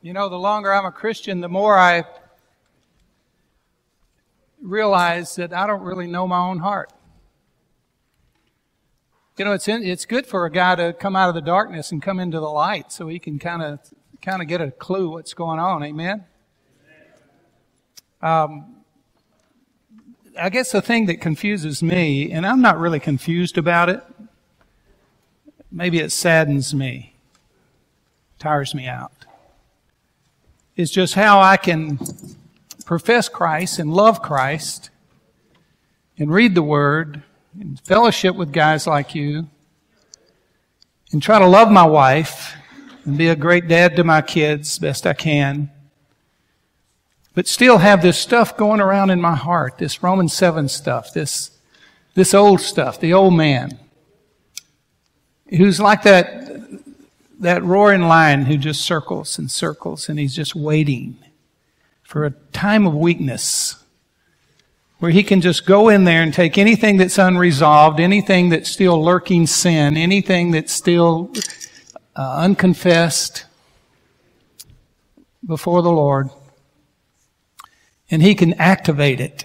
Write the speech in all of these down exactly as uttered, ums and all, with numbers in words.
You know, the longer I'm a Christian, the more I realize that I don't really know my own heart. You know, it's in, it's good for a guy to come out of the darkness and come into the light so he can kind of kind of get a clue what's going on. Amen? Um, I guess the thing that confuses me, and I'm not really confused about it, maybe it saddens me, tires me out, is just how I can profess Christ and love Christ and read the Word and fellowship with guys like you and try to love my wife and be a great dad to my kids best I can, but still have this stuff going around in my heart, this Romans seven stuff, this this old stuff, the old man, who's like that that roaring lion who just circles and circles, and he's just waiting for a time of weakness where he can just go in there and take anything that's unresolved, anything that's still lurking sin, anything that's still uh, unconfessed before the Lord, and he can activate it.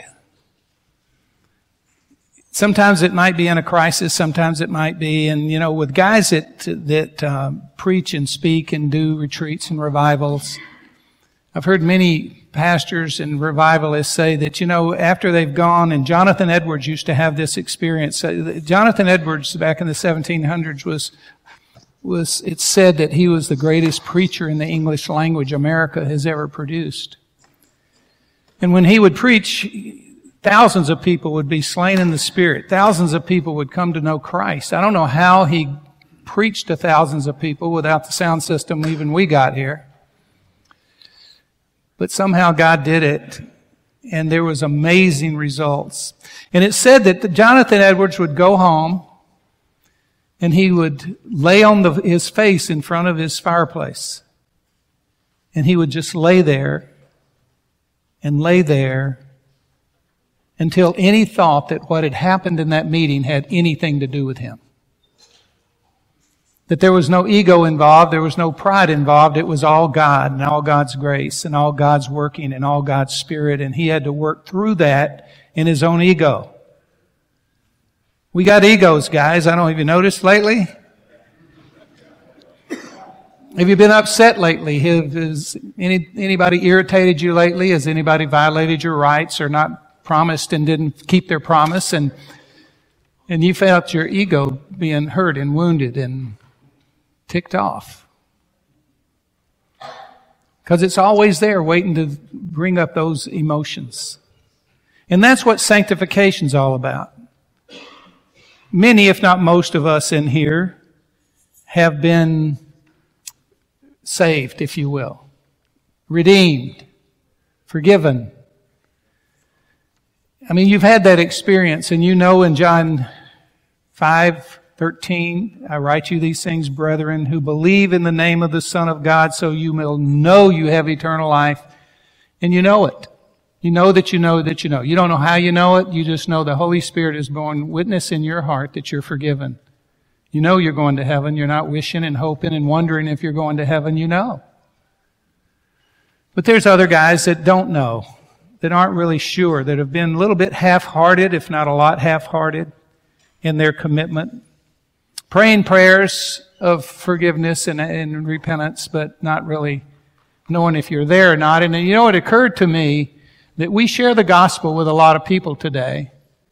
Sometimes it might be in a crisis, sometimes it might be, and you know, with guys that that uh, preach and speak and do retreats and revivals, I've heard many pastors and revivalists say that, you know, after they've gone, and Jonathan Edwards used to have this experience. Uh, Jonathan Edwards, back in the seventeen hundreds, was was it's said that he was the greatest preacher in the English language America has ever produced. And when he would preach, thousands of people would be slain in the Spirit. Thousands of people would come to know Christ. I don't know how he preached to thousands of people without the sound system even we got here. But somehow God did it, and there was amazing results. And it said that Jonathan Edwards would go home, and he would lay on the, his face in front of his fireplace. And he would just lay there and lay there until any thought that what had happened in that meeting had anything to do with him. That there was no ego involved, there was no pride involved, it was all God and all God's grace and all God's working and all God's Spirit, and he had to work through that in his own ego. We got egos, guys. I don't know if you noticed lately. Have you been upset lately? Has any, anybody irritated you lately? Has anybody violated your rights or not promised and didn't keep their promise, and and you felt your ego being hurt and wounded and ticked off? Because it's always there waiting to bring up those emotions. And that's what sanctification's all about. Many, if not most of us in here, have been saved, if you will, redeemed, forgiven. I mean, you've had that experience, and you know in John five thirteen, I write you these things, brethren, who believe in the name of the Son of God, so you will know you have eternal life. And you know it. You know that you know that you know. You don't know how you know it. You just know the Holy Spirit is borne witness in your heart that you're forgiven. You know you're going to heaven. You're not wishing and hoping and wondering if you're going to heaven. You know. But there's other guys that don't know, that aren't really sure, that have been a little bit half-hearted, if not a lot half-hearted, in their commitment. Praying prayers of forgiveness and, and repentance, but not really knowing if you're there or not. And you know, it occurred to me that we share the gospel with a lot of people today.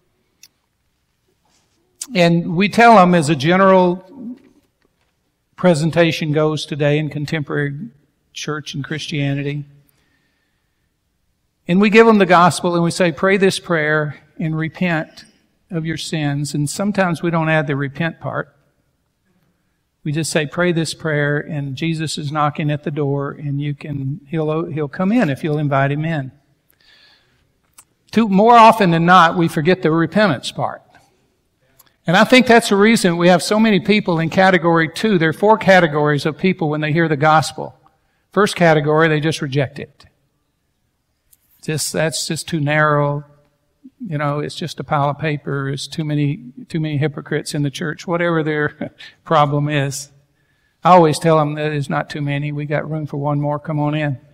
And we tell them, as a general presentation goes today in contemporary church and Christianity, and we give them the gospel and we say, pray this prayer and repent of your sins. And sometimes we don't add the repent part. We just say, pray this prayer, and Jesus is knocking at the door, and you can, he'll, he'll come in if you'll invite him in. Too, more often than not, we forget the repentance part. And I think that's the reason we have so many people in category two. There are four categories of people when they hear the gospel. First category, they just reject it. Just, that's just too narrow. You know, it's just a pile of paper. It's too many, too many hypocrites in the church, whatever their problem is. I always tell them that there's not too many. We got room for one more. Come on in.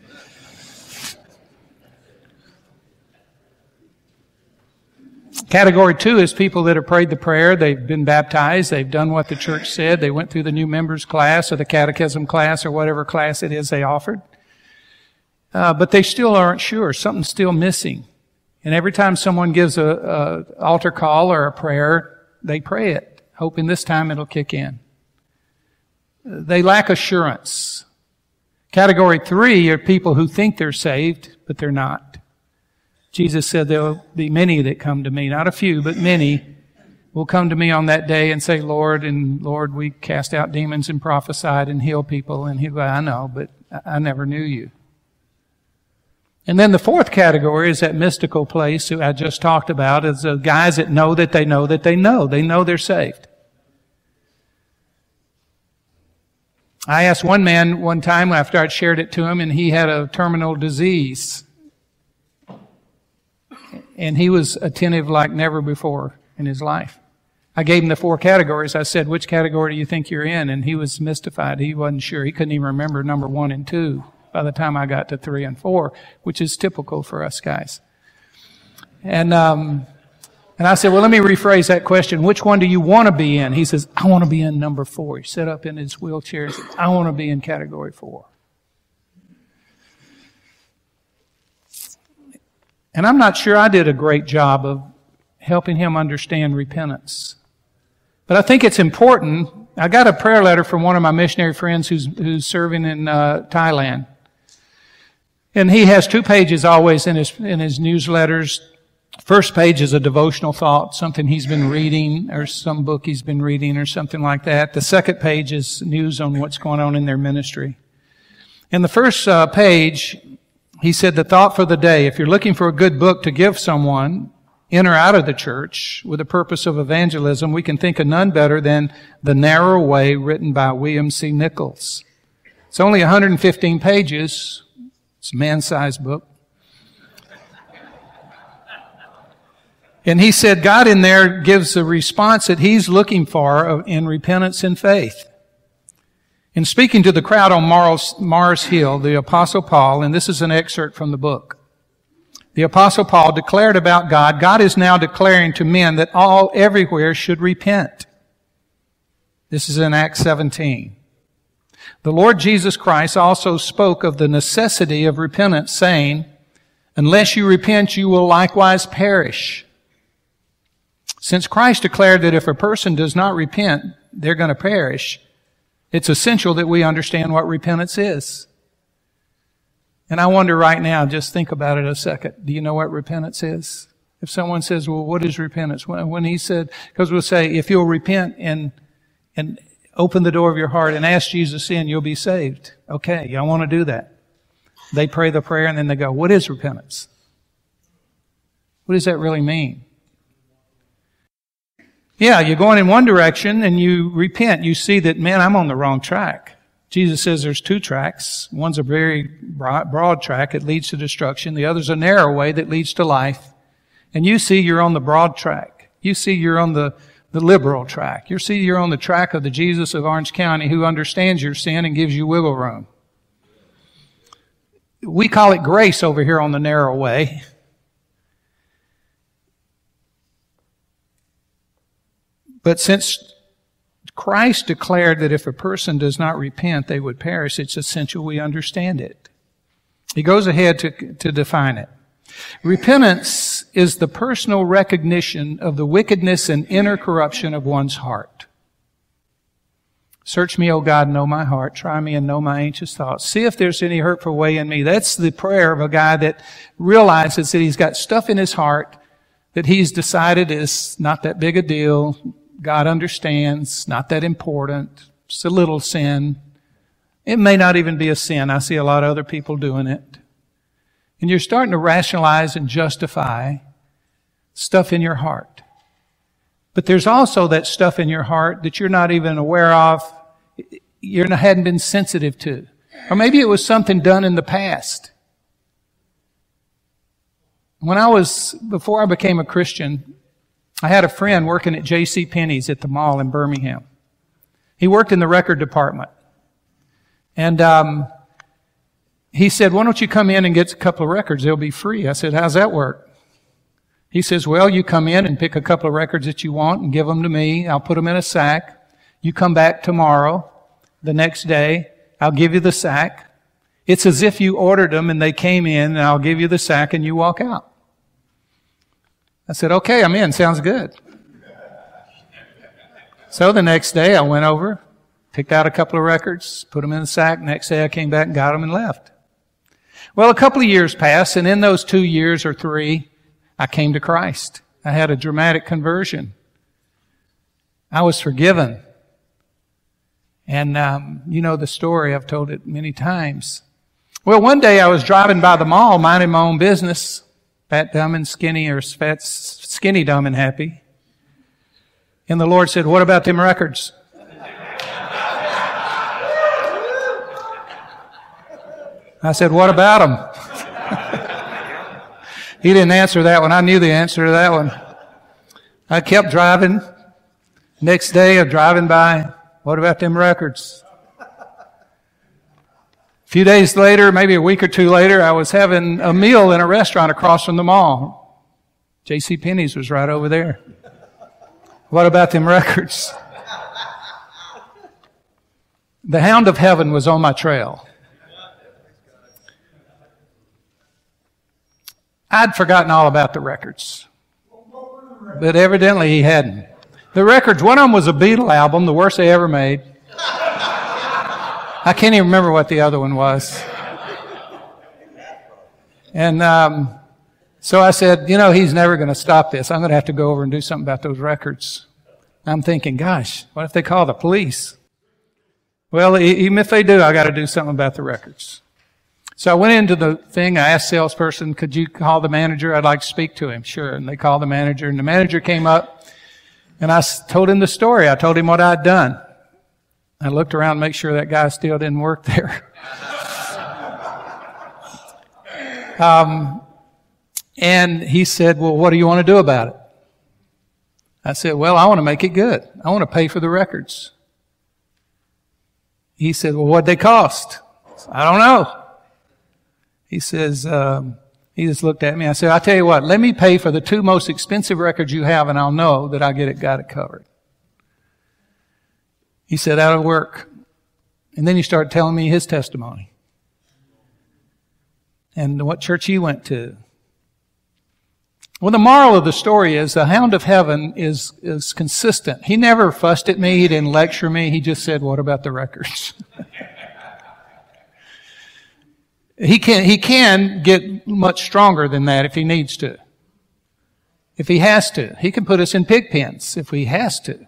Category two is people that have prayed the prayer. They've been baptized. They've done what the church said. They went through the new members class or the catechism class or whatever class it is they offered. Uh, but they still aren't sure. Something's still missing. And every time someone gives a, a altar call or a prayer, they pray it, hoping this time it'll kick in. They lack assurance. Category three are people who think they're saved, but they're not. Jesus said there will be many that come to me, not a few, but many will come to me on that day and say, Lord, and Lord, we cast out demons and prophesied and healed people. And he'll go, I know, but I never knew you. And then the fourth category is that mystical place who I just talked about, is the guys that know that they know that they know. They know they're saved. I asked one man one time after I'd shared it to him, and he had a terminal disease. And he was attentive like never before in his life. I gave him the four categories. I said, which category do you think you're in? And he was mystified. He wasn't sure. He couldn't even remember number one and two by the time I got to three and four, which is typical for us guys. And um, and I said, well, let me rephrase that question. Which one do you want to be in? He says, I want to be in number four. He sat up in his wheelchair and said, I want to be in category four. And I'm not sure I did a great job of helping him understand repentance. But I think it's important. I got a prayer letter from one of my missionary friends who's who's serving in uh, Thailand. And he has two pages always in his in his newsletters. First page is a devotional thought, something he's been reading or some book he's been reading or something like that. The second page is news on what's going on in their ministry. In the first uh, page, he said, the thought for the day, if you're looking for a good book to give someone in or out of the church with the purpose of evangelism, we can think of none better than The Narrow Way, written by William C. Nichols. It's only one hundred fifteen pages. It's a man-sized book. And he said God in there gives the response that he's looking for in repentance and faith. In speaking to the crowd on Mars, Mars Hill, the Apostle Paul, and this is an excerpt from the book, the Apostle Paul declared about God, God is now declaring to men that all everywhere should repent. This is in Acts seventeen. The Lord Jesus Christ also spoke of the necessity of repentance, saying, unless you repent, you will likewise perish. Since Christ declared that if a person does not repent, they're going to perish, it's essential that we understand what repentance is. And I wonder right now, just think about it a second. Do you know what repentance is? If someone says, well, what is repentance? When, when he said, because we'll say, if you'll repent and, and open the door of your heart and ask Jesus in, you'll be saved. Okay, I want to do that. They pray the prayer and then they go, what is repentance? What does that really mean? Yeah, you're going in one direction and you repent. You see that, man, I'm on the wrong track. Jesus says there's two tracks. One's a very broad, broad track that leads to destruction. The other's a narrow way that leads to life. And you see you're on the broad track. You see you're on the, the liberal track. You see you're on the track of the Jesus of Orange County who understands your sin and gives you wiggle room. We call it grace over here on the narrow way. But since Christ declared that if a person does not repent, they would perish, it's essential we understand it. He goes ahead to, to define it. Repentance is the personal recognition of the wickedness and inner corruption of one's heart. Search me, O God, know my heart. Try me and know my anxious thoughts. See if there's any hurtful way in me. That's the prayer of a guy that realizes that he's got stuff in his heart that he's decided is not that big a deal. God understands, not that important. It's a little sin. It may not even be a sin. I see a lot of other people doing it. And you're starting to rationalize and justify stuff in your heart. But there's also that stuff in your heart that you're not even aware of, you hadn't been sensitive to. Or maybe it was something done in the past. When I was, before I became a Christian, I had a friend working at J C Penney's at the mall in Birmingham. He worked in the record department. And um, he said, why don't you come in and get a couple of records? They'll be free. I said, how's that work? He says, well, you come in and pick a couple of records that you want and give them to me. I'll put them in a sack. You come back tomorrow, the next day. I'll give you the sack. It's as if you ordered them and they came in, and I'll give you the sack and you walk out. I said, okay, I'm in. Sounds good. So the next day I went over, picked out a couple of records, put them in the sack. Next day I came back and got them and left. Well, a couple of years passed, and in those two years or three, I came to Christ. I had a dramatic conversion. I was forgiven. And um, you know the story. I've told it many times. Well, one day I was driving by the mall, minding my own business, fat, dumb, and skinny, or fat, skinny, dumb, and happy. And the Lord said, what about them records? I said, what about them? He didn't answer that one. I knew the answer to that one. I kept driving. Next day, I'm driving by. What about them records? A few days later, maybe a week or two later, I was having a meal in a restaurant across from the mall. JCPenney's was right over there. What about them records? The hound of heaven was on my trail. I'd forgotten all about the records. But evidently he hadn't. The records, one of them was a Beatle album, the worst they ever made. I can't even remember what the other one was. And um, so I said, you know, he's never going to stop this. I'm going to have to go over and do something about those records. I'm thinking, gosh, what if they call the police? Well, even if they do, I got to do something about the records. So I went into the thing. I asked the salesperson, could you call the manager? I'd like to speak to him. Sure. And they called the manager, and the manager came up, and I told him the story. I told him what I'd done. I looked around to make sure that guy still didn't work there. um, and he said, well, what do you want to do about it? I said, well, I want to make it good. I want to pay for the records. He said, well, what'd they cost? I don't know. He says, um, he just looked at me. I said, I'll tell you what, let me pay for the two most expensive records you have, and I'll know that I get it, got it covered. He said, that'll work. And then he started telling me his testimony and what church he went to. Well, the moral of the story is the hound of heaven is, is consistent. He never fussed at me. He didn't lecture me. He just said, what about the records? He can, he can get much stronger than that if he needs to. If he has to. He can put us in pig pens if he has to.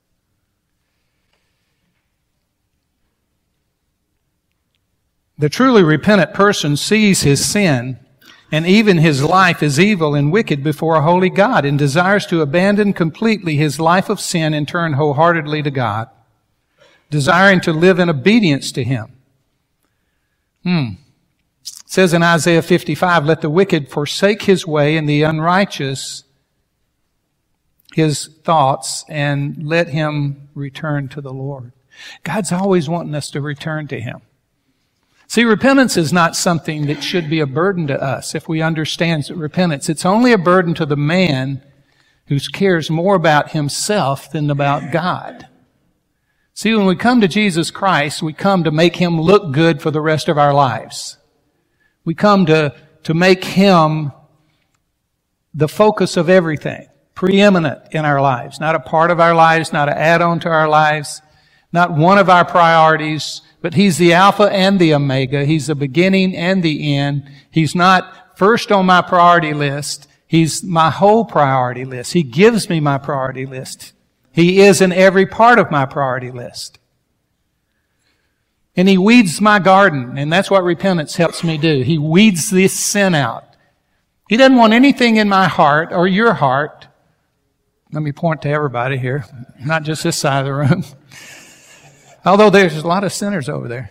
The truly repentant person sees his sin and even his life is evil and wicked before a holy God, and desires to abandon completely his life of sin and turn wholeheartedly to God, desiring to live in obedience to him. Hmm. It says in Isaiah fifty-five, let the wicked forsake his way and the unrighteous his thoughts, and let him return to the Lord. God's always wanting us to return to him. See, repentance is not something that should be a burden to us if we understand repentance. It's only a burden to the man who cares more about himself than about God. See, when we come to Jesus Christ, we come to make him look good for the rest of our lives. We come to, to make him the focus of everything, preeminent in our lives, not a part of our lives, not an add-on to our lives, not one of our priorities, but he's the Alpha and the Omega. He's the beginning and the end. He's not first on my priority list. He's my whole priority list. He gives me my priority list. He is in every part of my priority list. And he weeds my garden, and that's what repentance helps me do. He weeds this sin out. He doesn't want anything in my heart or your heart. Let me point to everybody here, not just this side of the room. Although there's a lot of sinners over there.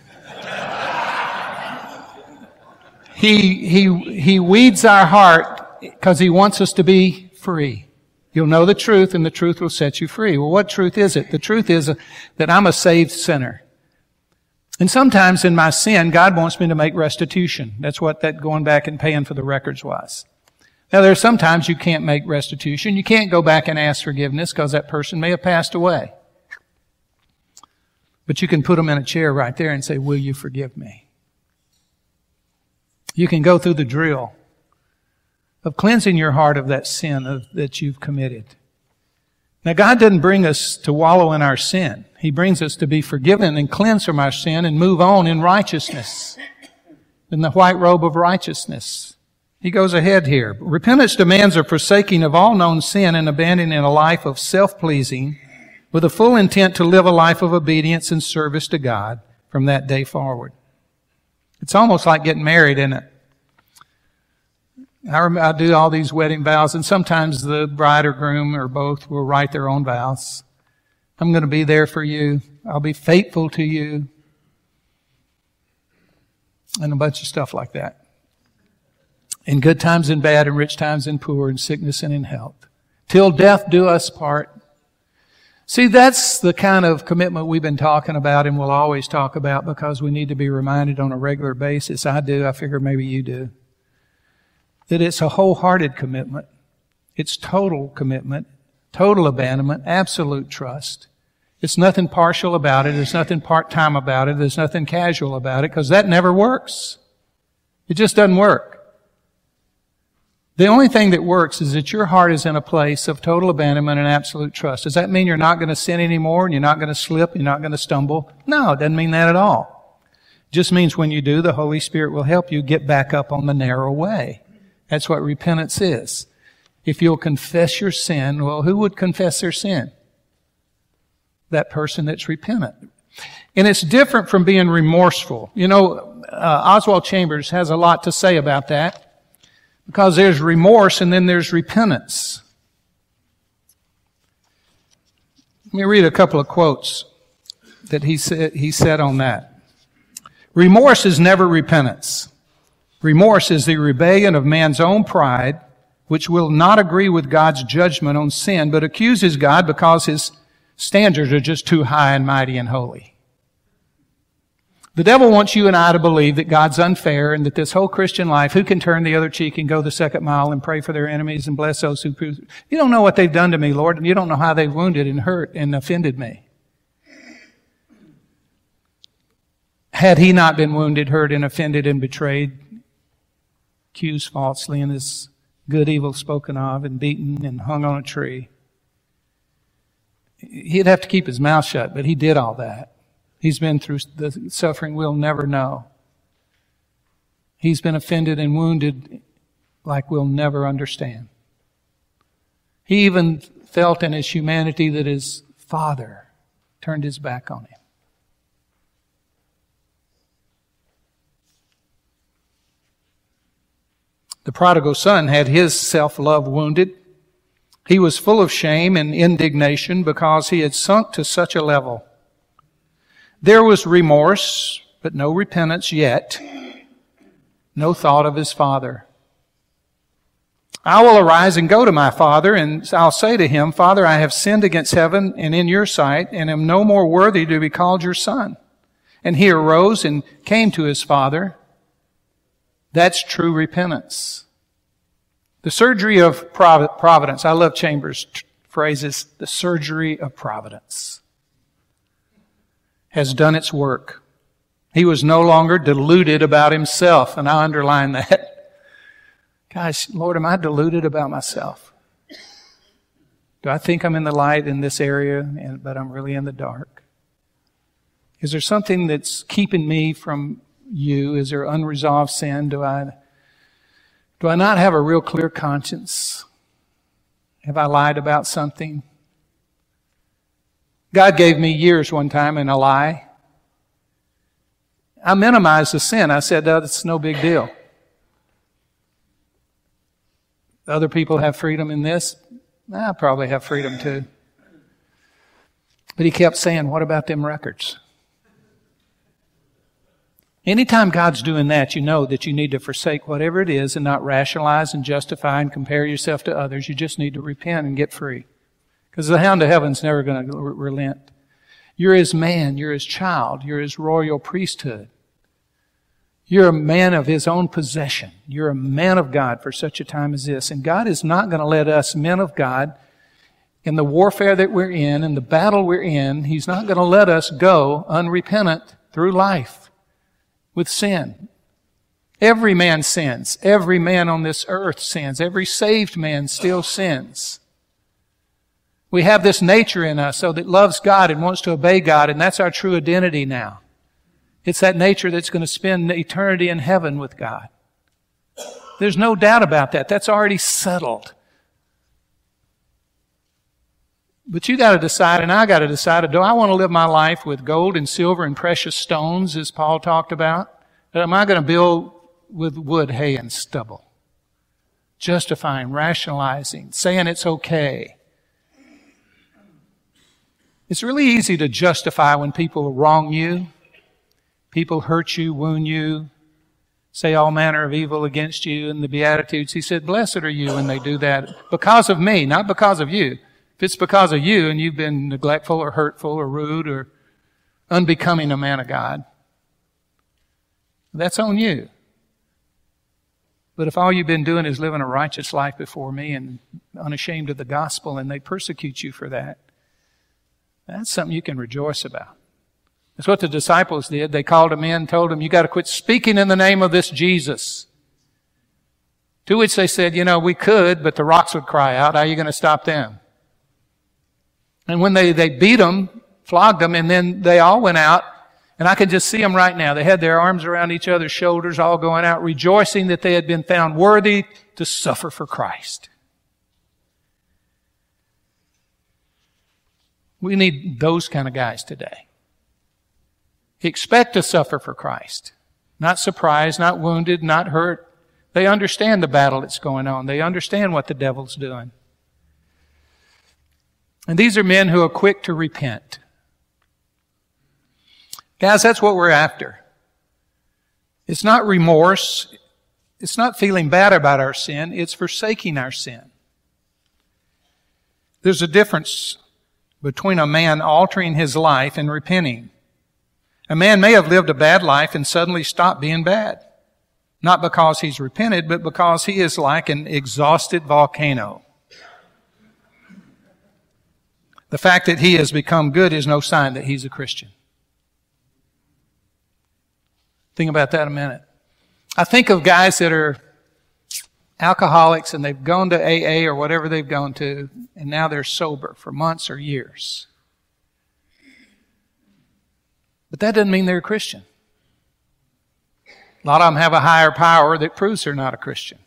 He, he, he weeds our heart because he wants us to be free. He You'll know the truth, and the truth will set you free. Well, what truth is it? The truth is that I'm a saved sinner. And sometimes in my sin, God wants me to make restitution. That's what that going back and paying for the records was. Now, there are sometimes you can't make restitution. You can't go back and ask forgiveness because that person may have passed away. But you can put them in a chair right there and say, will you forgive me? You can go through the drill of cleansing your heart of that sin of, that you've committed. Now, God didn't bring us to wallow in our sin. He brings us to be forgiven and cleansed from our sin and move on in righteousness, in the white robe of righteousness. He goes ahead here. Repentance demands a forsaking of all known sin and abandoning a life of self-pleasing with a full intent to live a life of obedience and service to God from that day forward. It's almost like getting married, isn't it? I, rem- I do all these wedding vows, and sometimes the bride or groom or both will write their own vows. I'm going to be there for you. I'll be faithful to you. And a bunch of stuff like that. In good times and bad, in rich times and poor, in sickness and in health. Till death do us part. See, that's the kind of commitment we've been talking about and will always talk about because we need to be reminded on a regular basis. I do. I figure maybe you do. That it's a wholehearted commitment. It's total commitment, total abandonment, absolute trust. It's nothing partial about it. There's nothing part-time about it. There's nothing casual about it because that never works. It just doesn't work. The only thing that works is that your heart is in a place of total abandonment and absolute trust. Does that mean you're not going to sin anymore and you're not going to slip, you're not going to stumble? No, it doesn't mean that at all. It just means when you do, the Holy Spirit will help you get back up on the narrow way. That's what repentance is. If you'll confess your sin, well, who would confess their sin? That person that's repentant. And it's different from being remorseful. You know, uh, Oswald Chambers has a lot to say about that. Because there's remorse and then there's repentance. Let me read a couple of quotes that he said, he said on that. Remorse is never repentance. Remorse is the rebellion of man's own pride, which will not agree with God's judgment on sin, but accuses God because his standards are just too high and mighty and holy. The devil wants you and I to believe that God's unfair and that this whole Christian life, who can turn the other cheek and go the second mile and pray for their enemies and bless those who... You don't know what they've done to me, Lord, and you don't know how they've wounded and hurt and offended me. Had he not been wounded, hurt, and offended and betrayed, accused falsely and his good evil spoken of and beaten and hung on a tree, he'd have to keep his mouth shut, but he did all that. He's been through the suffering we'll never know. He's been offended and wounded like we'll never understand. He even felt in his humanity that his Father turned his back on him. The prodigal son had his self-love wounded. He was full of shame and indignation because he had sunk to such a level. There was remorse, but no repentance yet. No thought of his father. I will arise and go to my father, and I'll say to him, Father, I have sinned against heaven and in your sight, and am no more worthy to be called your son. And he arose and came to his father. That's true repentance. The surgery of providence. I love Chambers' phrases. The surgery of providence has done its work. He was no longer deluded about himself, and I underline that. Gosh, Lord, am I deluded about myself? Do I think I'm in the light in this area, but I'm really in the dark? Is there something that's keeping me from you? Is there unresolved sin? Do I, do I not have a real clear conscience? Have I lied about something? God gave me years one time in a lie. I minimized the sin. I said, oh, that's no big deal. Other people have freedom in this. I probably have freedom too. But he kept saying, what about them records? Anytime God's doing that, you know that you need to forsake whatever it is and not rationalize and justify and compare yourself to others. You just need to repent and get free. Because the hound of heaven's never going to relent. You're his man. You're his child. You're his royal priesthood. You're a man of his own possession. You're a man of God for such a time as this. And God is not going to let us, men of God, in the warfare that we're in, in the battle we're in, he's not going to let us go unrepentant through life with sin. Every man sins. Every man on this earth sins. Every saved man still sins. We have this nature in us so that loves God and wants to obey God, and that's our true identity now. It's that nature that's going to spend eternity in heaven with God. There's no doubt about that. That's already settled. But you got to decide, and I got to decide, do I want to live my life with gold and silver and precious stones, as Paul talked about? Or am I going to build with wood, hay, and stubble? Justifying, rationalizing, saying it's okay. It's really easy to justify when people wrong you, people hurt you, wound you, say all manner of evil against you. In the Beatitudes, he said, blessed are you when they do that because of me, not because of you. If it's because of you and you've been neglectful or hurtful or rude or unbecoming a man of God, that's on you. But if all you've been doing is living a righteous life before me and unashamed of the gospel, and they persecute you for that, that's something you can rejoice about. That's what the disciples did. They called him in, told him, you got to quit speaking in the name of this Jesus. To which they said, you know, we could, but the rocks would cry out. How are you going to stop them? And when they, they beat them, flogged them, and then they all went out, and I can just see them right now. They had their arms around each other's shoulders, all going out, rejoicing that they had been found worthy to suffer for Christ. We need those kind of guys today. Expect to suffer for Christ. Not surprised, not wounded, not hurt. They understand the battle that's going on. They understand what the devil's doing. And these are men who are quick to repent. Guys, that's what we're after. It's not remorse. It's not feeling bad about our sin. It's forsaking our sin. There's a difference between a man altering his life and repenting. A man may have lived a bad life and suddenly stop being bad. Not because he's repented, but because he is like an exhausted volcano. The fact that he has become good is no sign that he's a Christian. Think about that a minute. I think of guys that are alcoholics and they've gone to A A or whatever they've gone to, and now they're sober for months or years. But that doesn't mean they're a Christian. A lot of them have a higher power that proves they're not a Christian.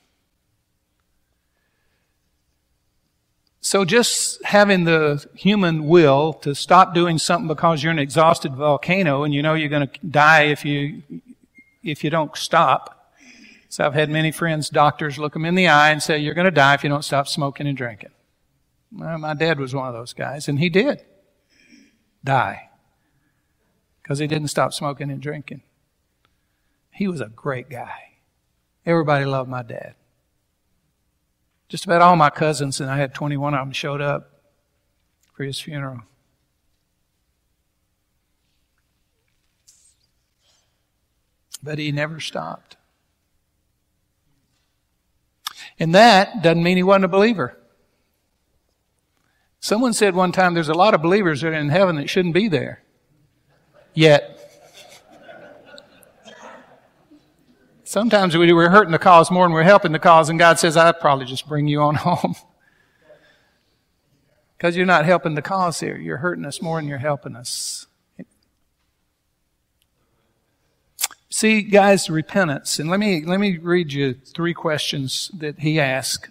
So just having the human will to stop doing something because you're an exhausted volcano and you know you're going to die if you if you don't stop. So I've had many friends, doctors, look them in the eye and say, you're going to die if you don't stop smoking and drinking. Well, my dad was one of those guys, and he did die because he didn't stop smoking and drinking. He was a great guy. Everybody loved my dad. Just about all my cousins, and I had twenty-one of them, showed up for his funeral. But he never stopped. And that doesn't mean he wasn't a believer. Someone said one time there's a lot of believers that are in heaven that shouldn't be there yet. Sometimes we, we're hurting the cause more than we're helping the cause, and God says, I'd probably just bring you on home. Because you're not helping the cause here. You're hurting us more than you're helping us. See, guys, repentance. And let me, let me read you three questions that he asked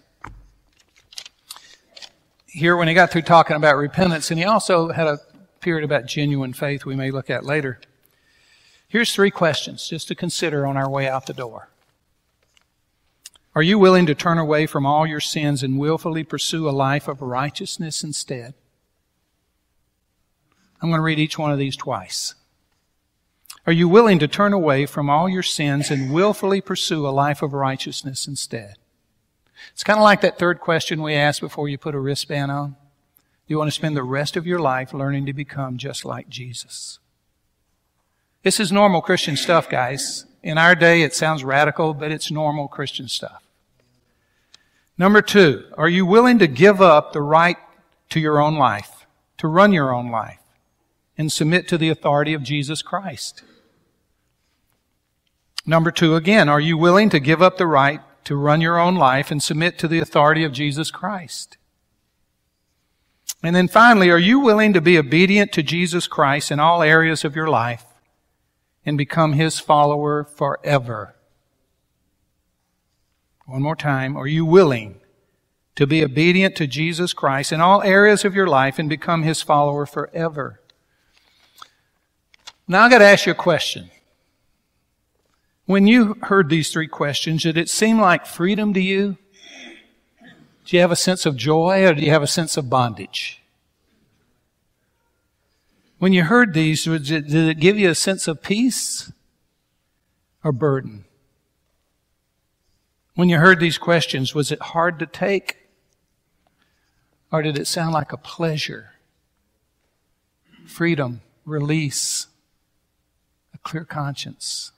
here when he got through talking about repentance. And he also had a period about genuine faith we may look at later. Here's three questions just to consider on our way out the door. Are you willing to turn away from all your sins and willfully pursue a life of righteousness instead? I'm going to read each one of these twice. Are Are you willing to turn away from all your sins and willfully pursue a life of righteousness instead? It's kind of like that third question we asked before you put a wristband on. Do you want to spend the rest of your life learning to become just like Jesus? This is normal Christian stuff, guys. In our day, it sounds radical, but it's normal Christian stuff. Number two, are you willing to give up the right to your own life, to run your own life, and submit to the authority of Jesus Christ? Number two, again, are you willing to give up the right to run your own life and submit to the authority of Jesus Christ? And then finally, are you willing to be obedient to Jesus Christ in all areas of your life and become His follower forever? One more time, are you willing to be obedient to Jesus Christ in all areas of your life and become His follower forever? Now I've got to ask you a question. When you heard these three questions, did it seem like freedom to you? Do you have a sense of joy or do you have a sense of bondage? When you heard these, did it give you a sense of peace or burden? When you heard these questions, was it hard to take? Or did it sound like a pleasure, freedom, release, a clear conscience?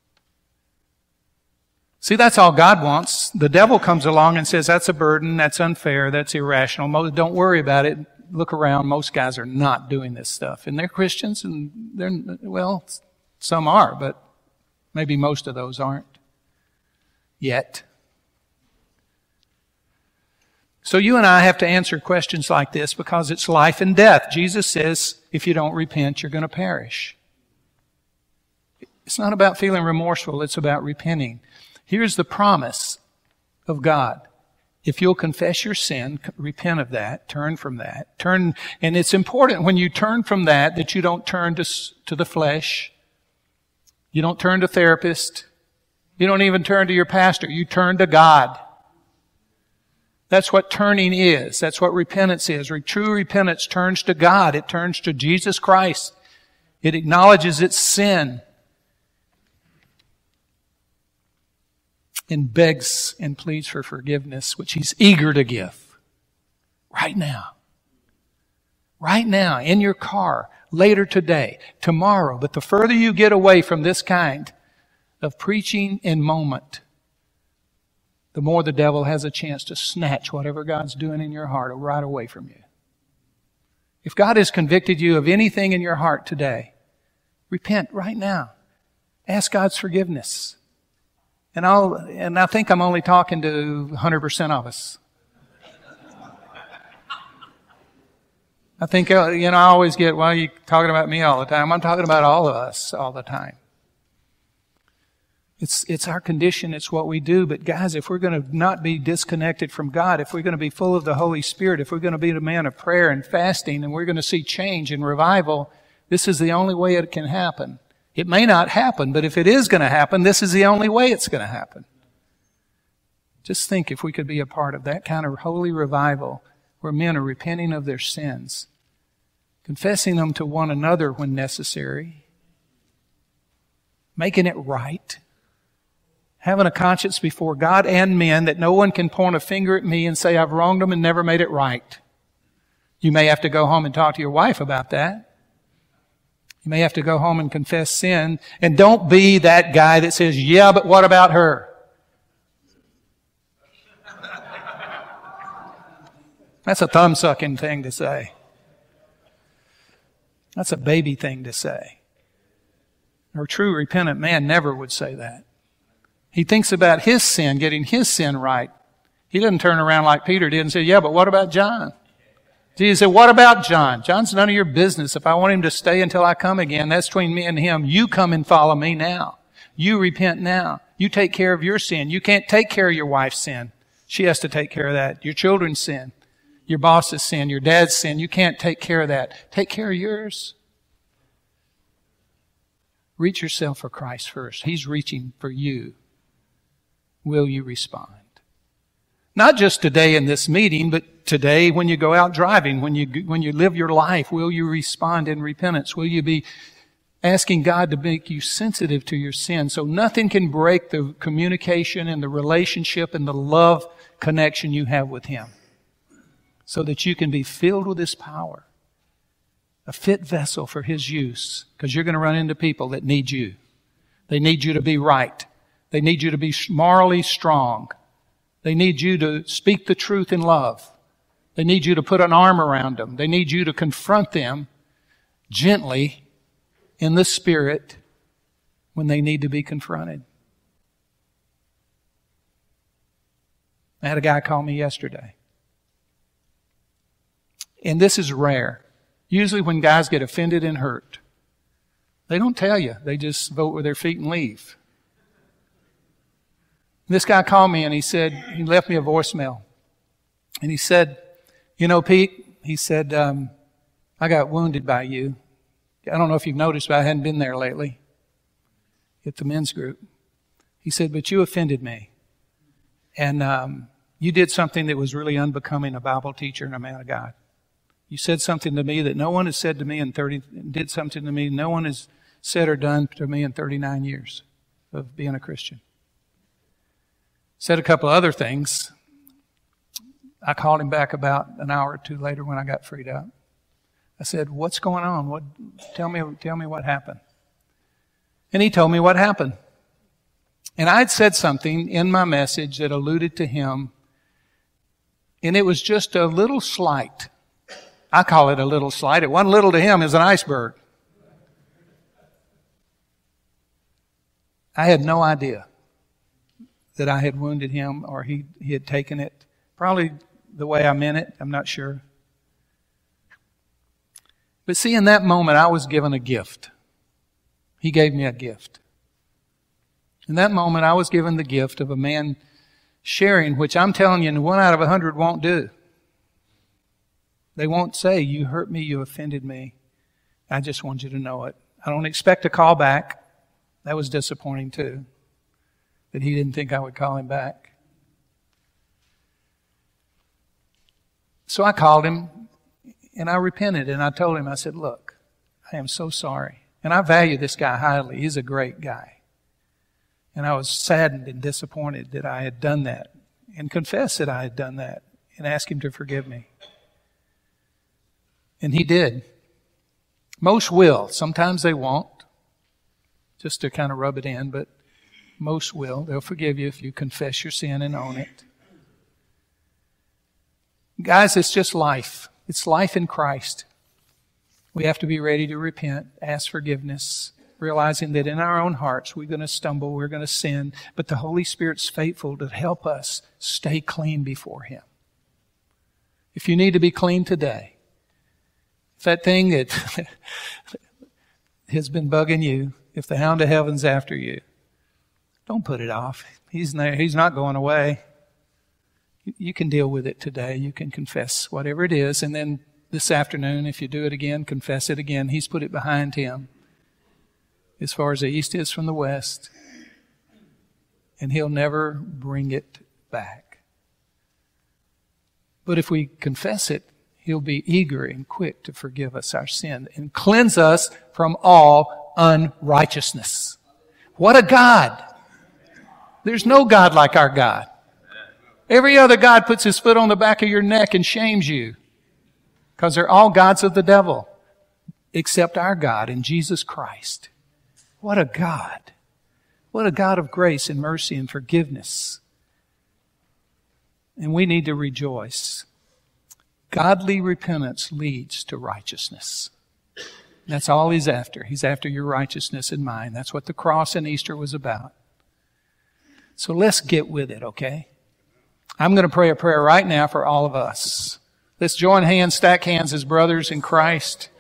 See, that's all God wants. The devil comes along and says, that's a burden, that's unfair, that's irrational. Don't worry about it. Look around. Most guys are not doing this stuff. And they're Christians, and they're, well, some are, but maybe most of those aren't yet. So you and I have to answer questions like this because it's life and death. Jesus says, if you don't repent, you're going to perish. It's not about feeling remorseful. It's about repenting. Here's the promise of God. If you'll confess your sin, repent of that, turn from that, turn, and it's important when you turn from that, that you don't turn to, to the flesh. You don't turn to therapist. You don't even turn to your pastor. You turn to God. That's what turning is. That's what repentance is. True repentance turns to God. It turns to Jesus Christ. It acknowledges its sin and begs and pleads for forgiveness, which He's eager to give. Right now. Right now, in your car, later today, tomorrow. But the further you get away from this kind of preaching and moment, the more the devil has a chance to snatch whatever God's doing in your heart right away from you. If God has convicted you of anything in your heart today, repent right now. Ask God's forgiveness. And I'll, and I think I'm only talking to one hundred percent of us. I think, you know, I always get, well, you're talking about me all the time. I'm talking about all of us all the time. It's, it's our condition. It's what we do. But guys, if we're going to not be disconnected from God, if we're going to be full of the Holy Spirit, if we're going to be a man of prayer and fasting, and we're going to see change and revival, this is the only way it can happen. It may not happen, but if it is going to happen, this is the only way it's going to happen. Just think if we could be a part of that kind of holy revival where men are repenting of their sins, confessing them to one another when necessary, making it right, having a conscience before God and men that no one can point a finger at me and say I've wronged them and never made it right. You may have to go home and talk to your wife about that. You may have to go home and confess sin. And don't be that guy that says, yeah, but what about her? That's a thumb-sucking thing to say. That's a baby thing to say. A true repentant man never would say that. He thinks about his sin, getting his sin right. He doesn't turn around like Peter did and say, yeah, but what about John? Jesus said, what about John? John's none of your business. If I want him to stay until I come again, that's between me and him. You come and follow me now. You repent now. You take care of your sin. You can't take care of your wife's sin. She has to take care of that. Your children's sin. Your boss's sin. Your dad's sin. You can't take care of that. Take care of yours. Reach yourself for Christ first. He's reaching for you. Will you respond? Not just today in this meeting, but today when you go out driving, when you when you live your life, will you respond in repentance? Will you be asking God to make you sensitive to your sin so nothing can break the communication and the relationship and the love connection you have with Him, so that you can be filled with His power, a fit vessel for His use, because you're going to run into people that need you. They need you to be right. They need you to be morally strong. They need you to speak the truth in love. They need you to put an arm around them. They need you to confront them gently in the Spirit when they need to be confronted. I had a guy call me yesterday. And this is rare. Usually when guys get offended and hurt, they don't tell you. They just vote with their feet and leave. This guy called me and he said, he left me a voicemail. And he said, you know, Pete, he said, um, I got wounded by you. I don't know if you've noticed, but I hadn't been there lately at the men's group. He said, but you offended me. And um, you did something that was really unbecoming a Bible teacher and a man of God. You said something to me that no one has said to me in thirty, did something to me no one has said or done to me in thirty-nine years of being a Christian. Said a couple other things. I called him back about an hour or two later when I got freed up. I said, what's going on? What, tell me, tell me what happened. And he told me what happened. And I'd said something in my message that alluded to him, and it was just a little slight. I call it a little slight. It wasn't little to him, it was an iceberg. I had no idea that I had wounded him or he, he had taken it. Probably the way I meant it, I'm not sure. But see, in that moment, I was given a gift. He gave me a gift. In that moment, I was given the gift of a man sharing, which I'm telling you, one out of a hundred won't do. They won't say, you hurt me, you offended me. I just want you to know it. I don't expect a call back. That was disappointing too, that he didn't think I would call him back. So I called him and I repented and I told him, I said, look, I am so sorry. And I value this guy highly. He's a great guy. And I was saddened and disappointed that I had done that and confessed that I had done that and asked him to forgive me. And he did. Most will. Sometimes they won't, just to kind of rub it in, but most will. They'll forgive you if you confess your sin and own it. Guys, it's just life. It's life in Christ. We have to be ready to repent, ask forgiveness, realizing that in our own hearts we're going to stumble, we're going to sin, but the Holy Spirit's faithful to help us stay clean before Him. If you need to be clean today, if that thing that has been bugging you, if the hound of heaven's after you, don't put it off. He's not, he's not going away. You can deal with it today. You can confess whatever it is. And then this afternoon, if you do it again, confess it again. He's put it behind Him as far as the east is from the west. And He'll never bring it back. But if we confess it, He'll be eager and quick to forgive us our sin and cleanse us from all unrighteousness. What a God! There's no God like our God. Every other God puts his foot on the back of your neck and shames you because they're all gods of the devil except our God in Jesus Christ. What a God. What a God of grace and mercy and forgiveness. And we need to rejoice. Godly repentance leads to righteousness. That's all He's after. He's after your righteousness and mine. That's what the cross and Easter was about. So let's get with it, okay? I'm going to pray a prayer right now for all of us. Let's join hands, stack hands as brothers in Christ.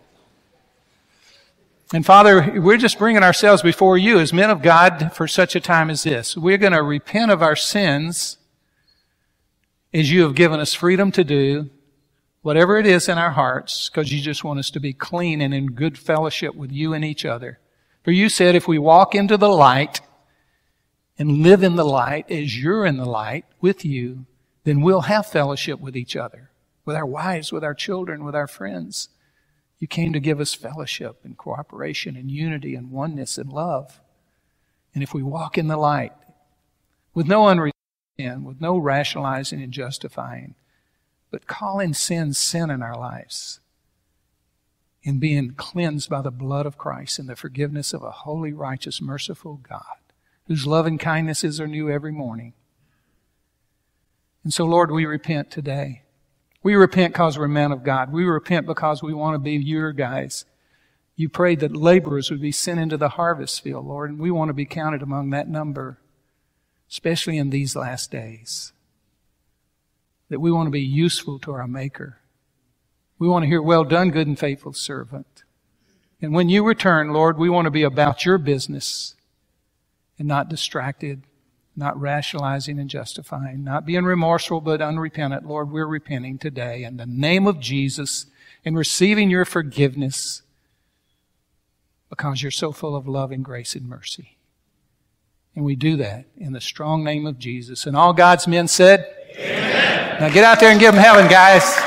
And Father, we're just bringing ourselves before You as men of God for such a time as this. We're going to repent of our sins as You have given us freedom to do, whatever it is in our hearts, because You just want us to be clean and in good fellowship with You and each other. For You said if we walk into the light and live in the light as You're in the light with You, then we'll have fellowship with each other, with our wives, with our children, with our friends. You came to give us fellowship and cooperation and unity and oneness and love. And if we walk in the light, with no unreason, with no rationalizing and justifying, but calling sin sin in our lives, and being cleansed by the blood of Christ and the forgiveness of a holy, righteous, merciful God, whose loving kindnesses are new every morning. And so, Lord, we repent today. We repent because we're men of God. We repent because we want to be your guys. You prayed that laborers would be sent into the harvest field, Lord, and we want to be counted among that number, especially in these last days. That we want to be useful to our Maker. We want to hear, well done, good and faithful servant. And when you return, Lord, we want to be about your business and not distracted, not rationalizing and justifying, not being remorseful but unrepentant. Lord, we're repenting today in the name of Jesus and receiving your forgiveness because you're so full of love and grace and mercy. And we do that in the strong name of Jesus. And all God's men said, amen. Now get out there and give them heaven, guys.